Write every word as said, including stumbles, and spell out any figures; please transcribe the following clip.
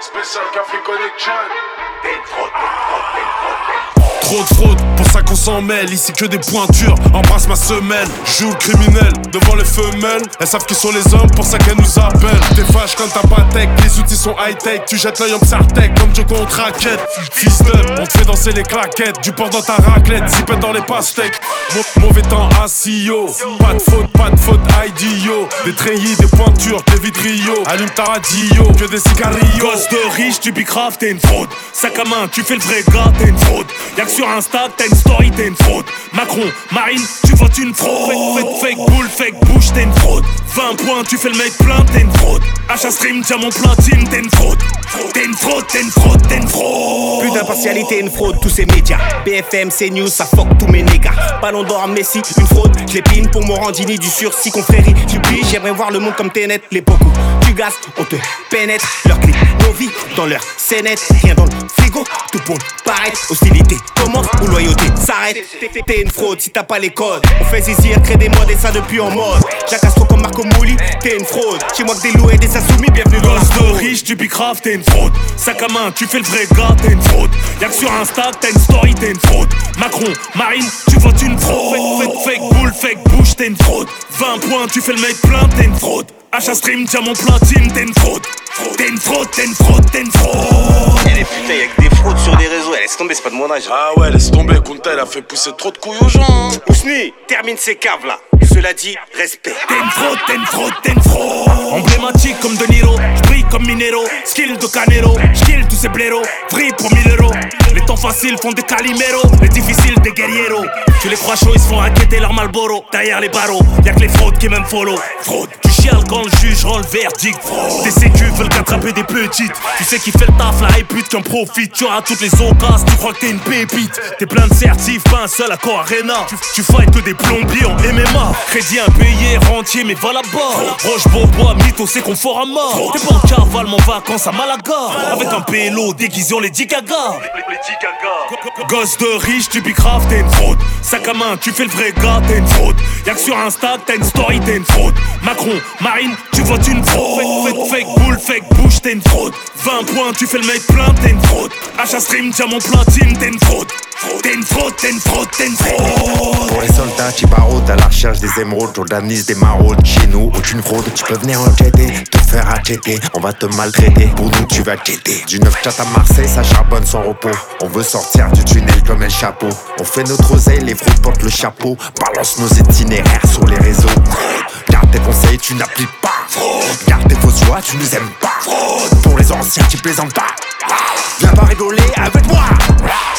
Spécial Café Connection. Trop de fraude, pour ça qu'on s'en mêle. Ici que des pointures, embrasse ma semelle. Joue le criminel devant les femelles. Elles savent qui sont les hommes, pour ça qu'elles nous appellent. T'es fâche quand t'as pas tech, les outils sont high-tech. Tu jettes l'œil en psartec comme Joe contre raquette. Fils d'up, on te fait danser les claquettes. Du porc dans ta raclette, zipette dans les pastèques. Mau- Mauvais temps assis yo. Pas de faute, pas de faute, I D yo. Des treillis, des pointures, des vitriaux. Allume ta radio, que des cigarillos. Gosse de riche, tu bicraves, t'es une fraude. Sac à main, tu fais le vrai gars, t'es une fraude. Y'a que sur Insta, t'as une story, t'es une fraude. Macron, Marine, tu votes une fraude. Fake, fake, fake boule, fake bouche, t'es une fraude. vingt points, tu fais le mec plein, t'es une fraude. Achat stream, diamant platine, t'es une fraude. T'es une fraude, t'es une fraude, t'es une fraude. Plus d'impartialité, une fraude, tous ces médias. B F M, C-News, ça fuck tous mes négats. Ballon d'or à Messi, une fraude. Je l'épine pour Morandini, du sursis, confrérie. Tu plies, j'aimerais voir le monde comme t'es net. Les beaucoup, tu gazes, on te pénètre. Leur clip, nos vies, dans leur scénette. Rien dans le frigo, tout pour paraître. Hostilité, comment ou loyauté s'arrête. T'es une fraude si t'as pas les codes. On fait zizir, crée des modes et ça depuis en mode. Jacques Astro comme Marco Mouli, t'es une fraude. Chez moi que des loups et des insoumis, bienvenue dans la Gosse de fraude. riche, tu bicraves, t'es une fraude. Sac à main, tu fais le vrai gars, t'es une fraude. Y'a que sur Insta, t'as une story, t'es une fraude. Macron, Marine, tu votes une fraude. Fake, fake, fake boule, fake bouche, t'es une fraude. vingt points, tu fais le mec plein, t'es une fraude. Achat stream, diamant platine, t'es une fraude. T'es une fraude, t'es une fraude, t'es une fraude. Eh les putain, y'a que des fraudes sur les réseaux, eh, laisse tomber, c'est pas de mon âge. Ah ouais, laisse tomber, Kunta, elle a fait pousser trop de couilles aux gens. Ousni, termine ces caves là. Cela dit, respect. T'es une fraude, t'es une fraude, t'es une fraude. Emblématique comme De Niro, j'brille comme Minero. Skill de Canero, j'kill tous ces blaireaux. Free pour mille euros. Les temps faciles font des calimeros, les difficiles des guerrieros. Tu les crois chauds, ils se font inquiéter leur Malboro. Derrière les barreaux, y'a que les fraudes qui m'aiment follow. Fraude, tu chiales quand le juge rend le verdict. Tes sécus veulent qu'attraper des petites. Tu sais qui fait le taf, la répute qui en profite. Tu auras toutes les occasions, tu crois que t'es une pépite. T'es plein de certifs, pas un seul accord Arena. Tu, tu fights que des plombiers en M M A. Crédit impayé, rentier, mais va là-bas. Roche, Beaubois, mytho, c'est confort à mort. T'es pas en cavale, mon vacances à Malaga. Avec un pélo déguisé en Lady Gaga. Gosse de riche, tu bicraves, t'es une fraude. Sac à main, tu fais le vrai gars, t'es une fraude. Y'a que sur Insta, t'as une story, t'es une fraude. Macron, Marine, tu votes une fraude. Fake, fake, fake boule, fake bouche, t'es une fraude. vingt points, tu fais le mec plein, t'es une fraude. Achat stream, diamant platine, t'es une fraude. T'es une fraude, t'es une fraude, t'es une fraude. Pour les soldats qui baroudent à la recherche des émeraudes, j'organise des maraudes. Chez nous, aucune fraude, tu peux venir enquêter, te faire acheter, on va te maltraiter. Pour nous, tu vas quitter. Du neuf quatre à Marseille, ça charbonne sans repos. On veut sortir du tunnel comme El Chapeau. On fait notre oseille, les fraudes portent le chapeau. Balance nos itinéraires sur les réseaux. Garde tes conseils, tu n'appliques pas. Garde tes fausses joies, tu nous aimes pas. Pour les anciens qui plaisantent pas. Viens pas rigoler avec moi.